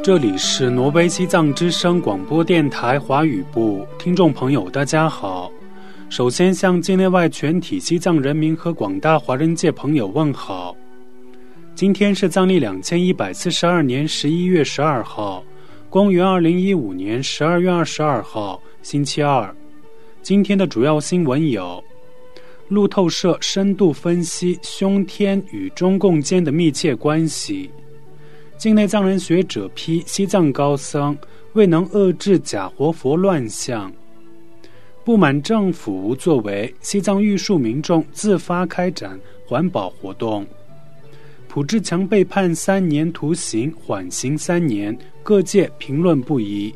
这里是挪威西藏之声广播电台华语部，听众朋友大家好。首先向境内外全体西藏人民和广大华人界朋友问好。今天是藏历2142年11月12号，公元2015年12月22号，星期二。今天的主要新闻有：路透社深度分析凶天与中共间的密切关系；境内藏人学者批西藏高僧未能遏制假活佛乱象；不满政府无作为，西藏玉树民众自发开展环保活动；蒲志强被判3年徒刑，缓刑3年，各界评论不一。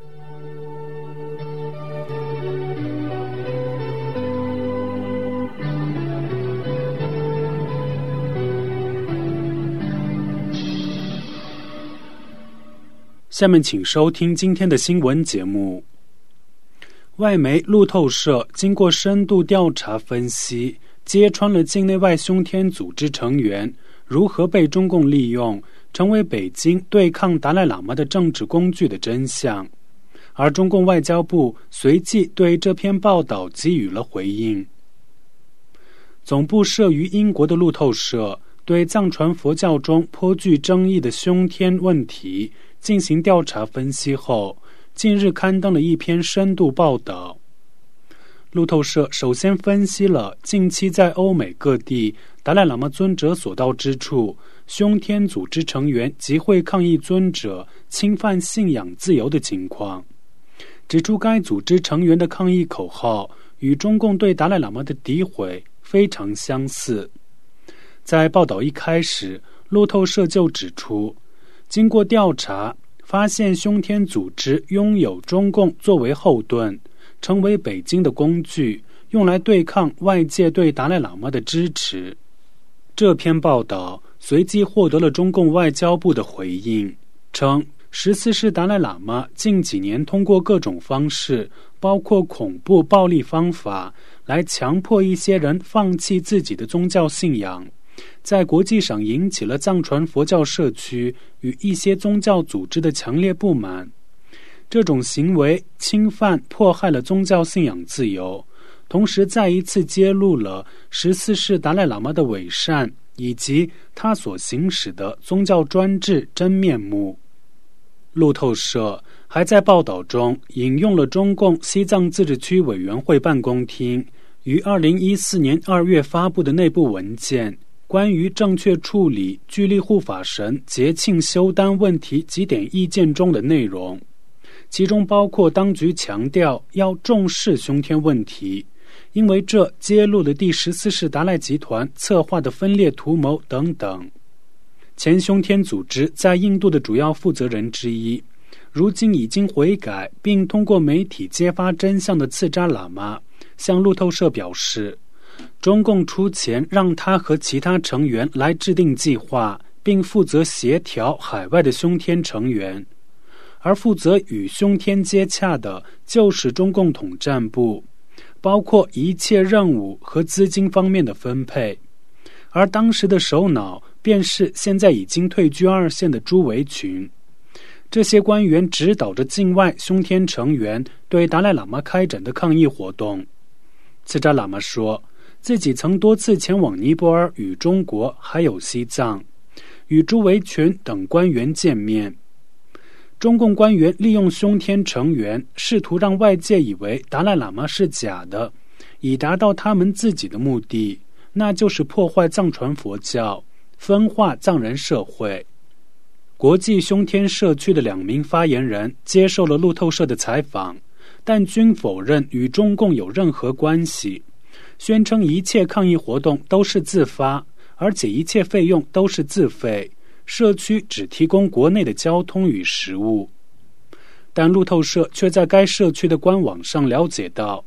下面请收听今天的新闻节目。外媒路透社经过深度调查分析，揭穿了境内外凶天组织成员如何被中共利用，成为北京对抗达赖喇嘛的政治工具的真相。而中共外交部随即对这篇报道给予了回应。总部设于英国的路透社对藏传佛教中颇具争议的凶天问题进行调查分析后，近日刊登了一篇深度报道。路透社首先分析了近期在欧美各地达赖喇嘛尊者所到之处，凶天组织成员集会抗议尊者侵犯信仰自由的情况，指出该组织成员的抗议口号与中共对达赖喇嘛的诋毁非常相似。在报道一开始，路透社就指出，经过调查发现凶天组织拥有中共作为后盾，成为北京的工具，用来对抗外界对达赖喇嘛的支持。这篇报道随即获得了中共外交部的回应，称14世达赖喇嘛近几年通过各种方式，包括恐怖暴力方法，来强迫一些人放弃自己的宗教信仰，在国际上引起了藏传佛教社区与一些宗教组织的强烈不满。这种行为侵犯迫害了宗教信仰自由，同时再一次揭露了14世达赖喇嘛的伪善以及他所行使的宗教专制真面目。路透社还在报道中引用了中共西藏自治区委员会办公厅于2014年2月发布的内部文件，关于正确处理聚力护法神节庆修单问题几点意见中的内容，其中包括当局强调要重视凶天问题，因为这揭露了第14世达赖集团策划的分裂图谋等等。前凶天组织在印度的主要负责人之一，如今已经悔改并通过媒体揭发真相的次扎喇嘛向路透社表示，中共出钱让他和其他成员来制定计划，并负责协调海外的凶天成员，而负责与凶天接洽的就是中共统战部，包括一切任务和资金方面的分配。而当时的首脑便是现在已经退居2线的朱维群。这些官员指导着境外凶天成员对达赖喇嘛开展的抗议活动。次扎喇嘛说，自己曾多次前往尼泊尔与中国还有西藏，与朱维群等官员见面。中共官员利用凶天成员，试图让外界以为达赖喇嘛是假的，以达到他们自己的目的，那就是破坏藏传佛教，分化藏人社会。国际凶天社区的2名发言人接受了路透社的采访，但均否认与中共有任何关系，宣称一切抗议活动都是自发，而且一切费用都是自费，社区只提供国内的交通与食物。但路透社却在该社区的官网上了解到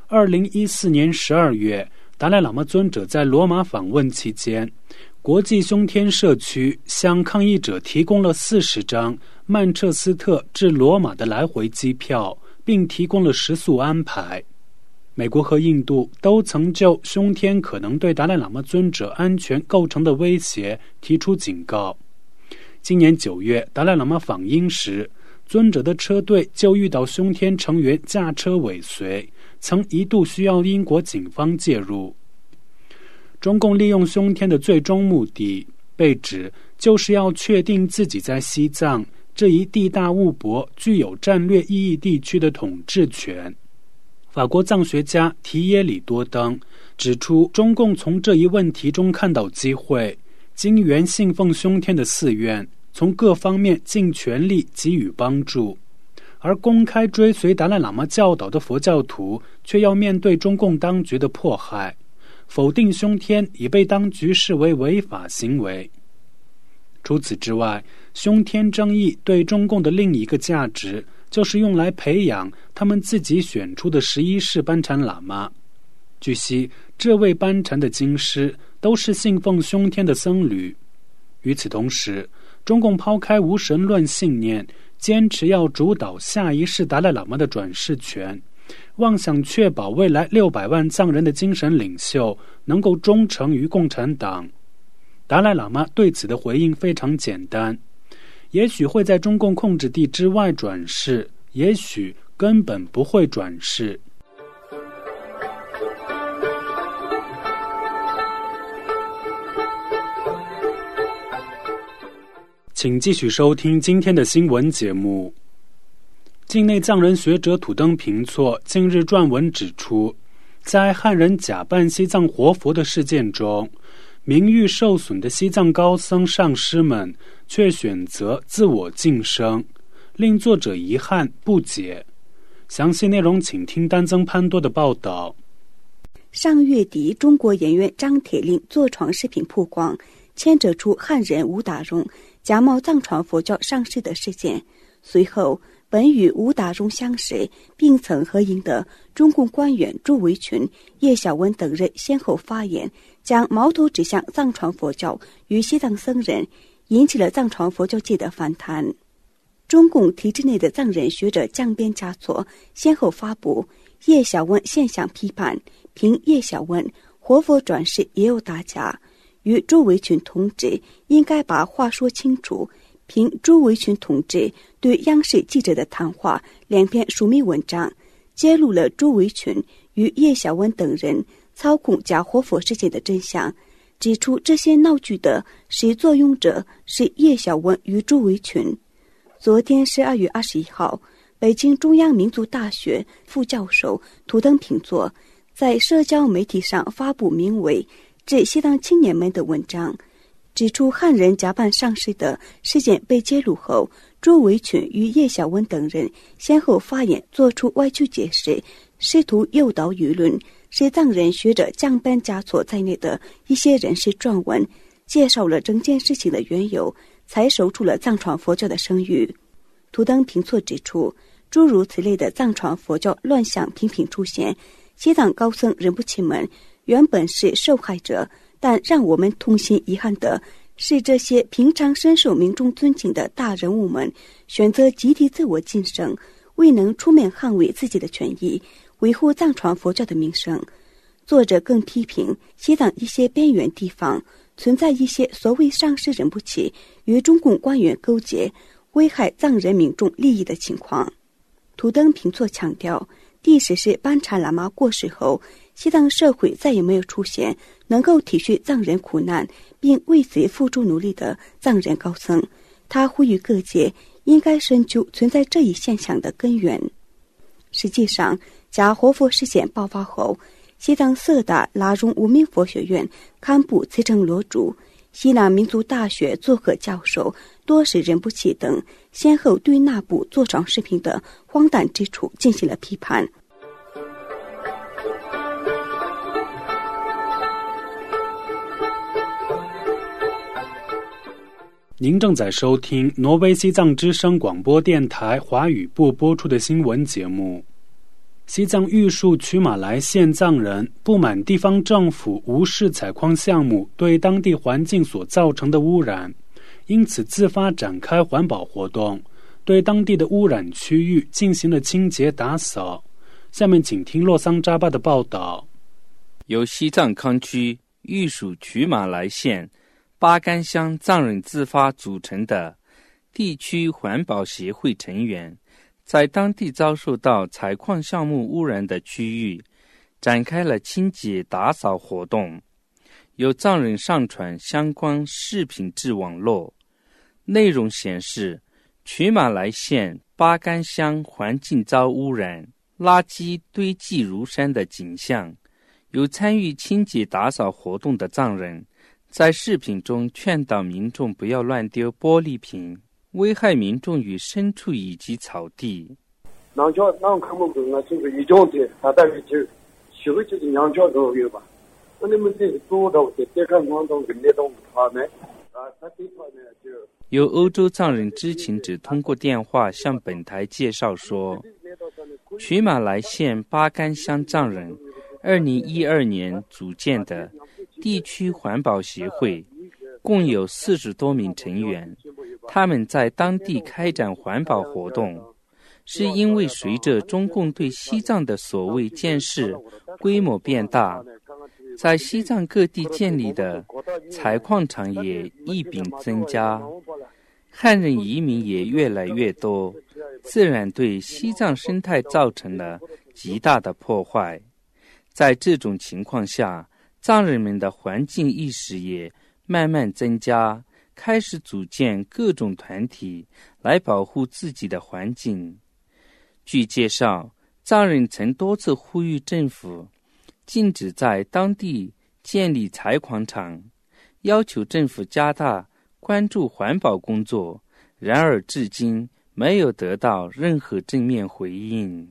，2014年12月，达赖喇嘛尊者在罗马访问期间，国际凶天社区向抗议者提供了40张曼彻斯特至罗马的来回机票，并提供了食宿安排。美国和印度都曾就凶天可能对达赖喇嘛尊者安全构成的威胁提出警告。 今年9月，达赖喇嘛访英时，尊者的车队就遇到凶天成员驾车尾随，曾一度需要英国警方介入。中共利用凶天的最终目的，被指就是要确定自己在西藏这一地大物博、具有战略意义地区的统治权。法国藏学家提耶里多登指出，中共从这一问题中看到机会，经援信奉凶天的寺院，从各方面尽全力给予帮助，而公开追随达赖喇嘛教导的佛教徒却要面对中共当局的迫害，否定凶天已被当局视为违法行为。除此之外，凶天争议对中共的另一个价值，就是用来培养他们自己选出的11世班禅喇嘛。据悉，这位班禅的经师都是信奉凶天的僧侣。与此同时，中共抛开无神论信念，坚持要主导下一世达赖喇嘛的转世权，妄想确保未来600万藏人的精神领袖能够忠诚于共产党。达赖喇嘛对此的回应非常简单，也许会在中共控制地之外转世，也许根本不会转世。请继续收听今天的新闻节目。境内藏人学者土登平措近日撰文指出，在汉人假扮西藏活佛的事件中，名誉受损的西藏高僧上师们却选择自我晋升，令作者遗憾不解。详细内容请听丹增潘多的报道。 上月底，中国演员张铁林坐床视频曝光，牵扯出汉人吴达荣假冒藏传佛教上师的事件。随后，本与吴达荣相识并曾合影的中共官员朱维群、叶小文等人先后发言，将矛头指向藏传佛教与西藏僧人，引起了藏传佛教界的反弹。中共体制内的藏人学者江边嘉措先后发布叶小文现象批判，评叶小文活佛转世也有打假，与朱维群同志应该把话说清楚，评朱维群同志对央视记者的谈话2篇署名文章，揭露了朱维群与叶小文等人操控假活佛事件的真相，指出这些闹剧的始作俑者是叶小文与朱维群。昨天12月21号，北京中央民族大学副教授土登平措在社交媒体上发布名为《致西藏青年们》的文章，指出汉人假扮上师的事件被揭露后，朱维群与叶小文等人先后发言，做出歪曲解释，试图诱导舆论，是藏人学者江边嘉措在内的一些人士撰文，介绍了整件事情的缘由，才守住了藏传佛教的声誉。土登平措指出，诸如此类的藏传佛教乱象频频出现，西藏高僧仁波切们原本是受害者，但让我们痛心遗憾的是，这些平常深受民众尊敬的大人物们选择集体自我晋升，未能出面捍卫自己的权益，维护藏传佛教的名声。作者更批评西藏一些边缘地方存在一些所谓上师仁波切与中共官员勾结，危害藏人民众利益的情况。土登平措强调，第10世班禅喇嘛过世后，西藏社会再也没有出现能够体恤藏人苦难并为此付出努力的藏人高僧。他呼吁各界应该深究存在这一现象的根源。实际上，假活佛事件爆发后，西藏色达拉荣无名佛学院堪布慈城罗主、西南民族大学佐贺教授多时仁波切等先后对那部坐床视频的荒诞之处进行了批判。 您正在收听挪威西藏之声广播电台华语部播出的新闻节目。西藏玉树曲马来县藏人不满地方政府无视采矿项目对当地环境所造成的污染，因此自发展开环保活动，对当地的污染区域进行了清洁打扫。下面请听洛桑扎巴的报道。 由西藏康区玉树曲马来县巴干乡藏人自发组成的地区环保协会成员，在当地遭受到采矿项目污染的区域展开了清洁打扫活动，有藏人上传相关视频至网络，内容显示曲马来县巴干乡环境遭污染，垃圾堆积如山的景象。有参与清洁打扫活动的藏人在视频中劝导民众不要乱丢玻璃瓶，危害民众与牲畜以及草地。有欧洲藏人知情者通过电话向本台介绍说，曲马来县巴干乡藏人2012年组建的地区环保协会共有40多名成员，他们在当地开展环保活动，是因为随着中共对西藏的所谓建设规模变大，在西藏各地建立的采矿场也一并增加，汉人移民也越来越多，自然对西藏生态造成了极大的破坏。在这种情况下，藏人们的环境意识也慢慢增加，开始组建各种团体来保护自己的环境。据介绍，藏人曾多次呼吁政府禁止在当地建立采矿场，要求政府加大关注环保工作，然而至今没有得到任何正面回应。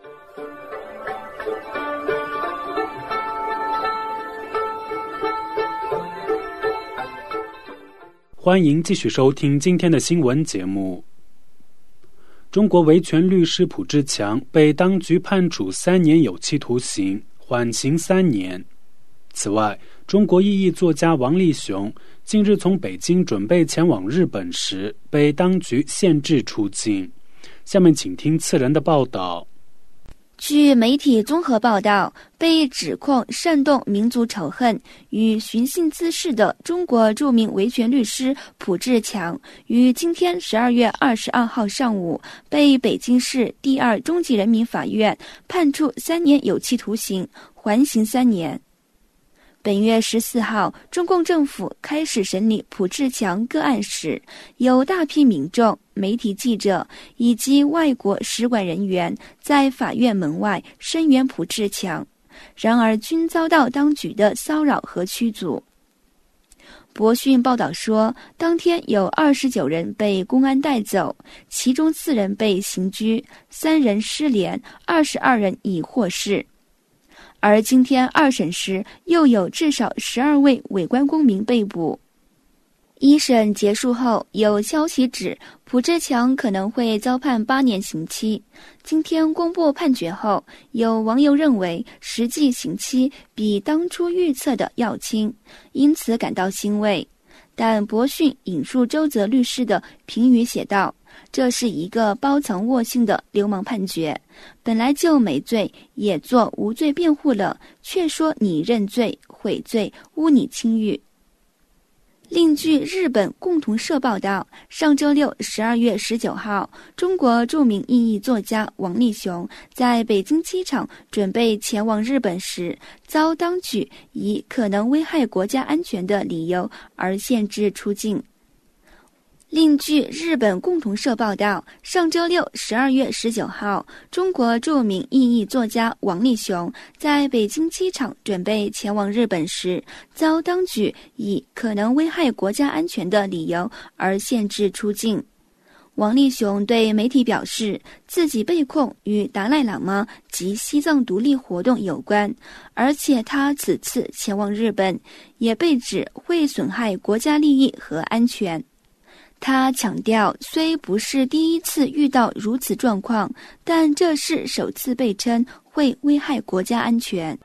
欢迎继续收听今天的新闻节目。中国维权律师蒲志强被当局判处3年有期徒刑，缓刑3年。此外，中国异议作家王立雄近日从北京准备前往日本时，被当局限制出境。下面请听次人的报道。 据媒体综合报道，被指控煽动民族仇恨与寻衅滋事的中国著名维权律师蒲志强，于今天12月22号上午被北京市第2中级人民法院判处3年有期徒刑，缓刑3年。本月14号，中共政府开始审理蒲志强个案时，有大批民众、媒体记者以及外国使馆人员在法院门外声援蒲志强，然而均遭到当局的骚扰和驱逐。博讯报道说，当天有29人被公安带走，其中4人被刑拘，3人失联，22人已获释。而今天2审时，又有至少12位伪官公民被捕。1审结束后，有消息指蒲志强可能会遭判8年刑期。今天公布判决后，有网友认为实际刑期比当初预测的要轻，因此感到欣慰。但博讯引述周泽律师的评语写道，这是一个包藏祸心的流氓判决，本来就没罪，也做无罪辩护了，却说你认罪、悔罪、污你清誉。另据日本共同社报道，上周六12月19号，中国著名异议作家王立雄在北京机场准备前往日本时，遭当局以可能危害国家安全的理由而限制出境。另据日本共同社报道，上周六12月19号，中国著名异议作家王立雄在北京机场准备前往日本时，遭当局以可能危害国家安全的理由而限制出境。王立雄对媒体表示，自己被控与达赖喇嘛及西藏独立活动有关，而且他此次前往日本也被指会损害国家利益和安全。他强调，虽不是第一次遇到如此状况，但这是首次被称会危害国家安全。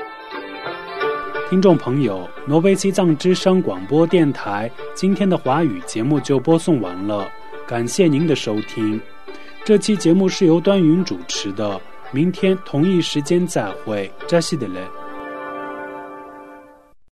听众朋友，挪威西藏之声广播电台今天的华语节目就播送完了，感谢您的收听。这期节目是由端云主持的，明天同一时间再会，扎西德勒。